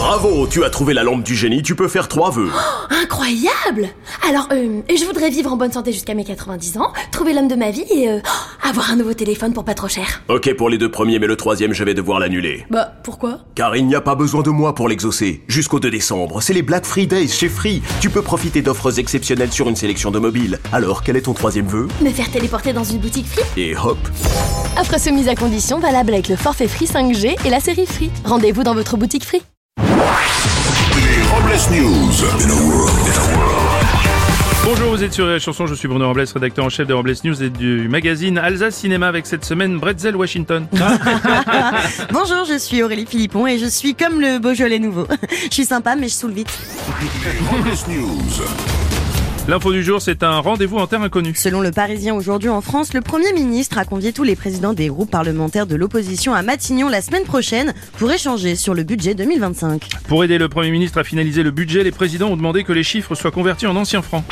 Bravo, tu as trouvé la lampe du génie, tu peux faire 3 vœux. Incroyable! Alors, je voudrais vivre en bonne santé jusqu'à mes 90 ans, trouver l'homme de ma vie et avoir un nouveau téléphone pour pas trop cher. Ok pour les 2 premiers, mais le 3e, je vais devoir l'annuler. Bah, pourquoi? Car il n'y a pas besoin de moi pour l'exaucer. Jusqu'au 2 décembre, c'est les Black Fridays chez Free. Tu peux profiter d'offres exceptionnelles sur une sélection de mobiles. Alors, quel est ton 3e vœu? Me faire téléporter dans une boutique Free? Et hop. Offre soumise à condition, valable avec le forfait Free 5G et la série Free. Rendez-vous dans votre boutique Free. Les Robles News. Bonjour, vous êtes sur les chansons, je suis Bruno Robles, rédacteur en chef des Robles News et du magazine Alsace Cinéma avec cette semaine Bretzel Washington. Bonjour, je suis Aurélie Philippon et je suis comme le Beaujolais nouveau. Je suis sympa mais je saoule vite. Les Robles News. L'info du jour, c'est un rendez-vous en terre inconnue. Selon le Parisien aujourd'hui en France, le Premier ministre a convié tous les présidents des groupes parlementaires de l'opposition à Matignon la semaine prochaine pour échanger sur le budget 2025. Pour aider le Premier ministre à finaliser le budget, les présidents ont demandé que les chiffres soient convertis en anciens francs.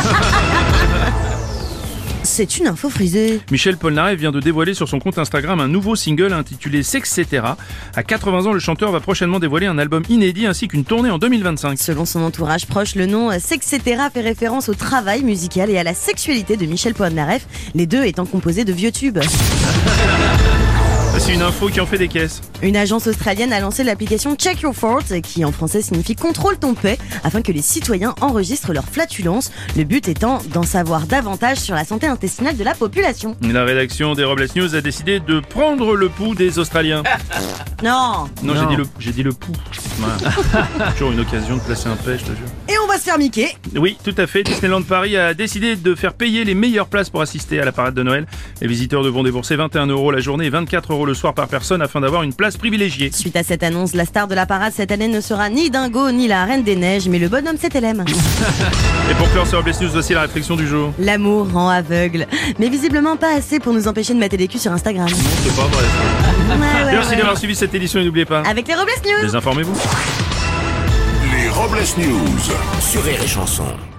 C'est une info frisée. Michel Polnareff vient de dévoiler sur son compte Instagram un nouveau single intitulé Sexcetera. À 80 ans, le chanteur va prochainement dévoiler un album inédit ainsi qu'une tournée en 2025. Selon son entourage proche, le nom Sexcetera fait référence au travail musical et à la sexualité de Michel Polnareff, les deux étant composés de vieux tubes. C'est une info qui en fait des caisses. Une agence australienne a lancé l'application Check Your Fart, qui en français signifie contrôle ton paix, afin que les citoyens enregistrent leurs flatulences. Le but étant d'en savoir davantage sur la santé intestinale de la population. La rédaction des Robles News a décidé de prendre le pouls des Australiens. Non, J'ai dit le pouls. Voilà. Toujours une occasion de placer un paix, je te jure. et on va se faire miquer. Oui, tout à fait. Disneyland Paris a décidé de faire payer les meilleures places pour assister à la parade de Noël. Les visiteurs devront débourser 21 € la journée et 24 € le soir par personne afin d'avoir une place privilégiée. Suite à cette annonce, la star de la parade cette année ne sera ni Dingo ni la Reine des Neiges, mais le bonhomme CTLM. Et pour clore sur Robles News, voici la réflexion du jour. L'amour rend aveugle, mais visiblement pas assez pour nous empêcher de mater des culs sur Instagram. C'est pas vrai. Ouais, Merci ouais. d'avoir suivi cette édition et n'oubliez pas, Avec les Robles News. désinformez-vous. Les Robles News. Sur Rire et Chanson.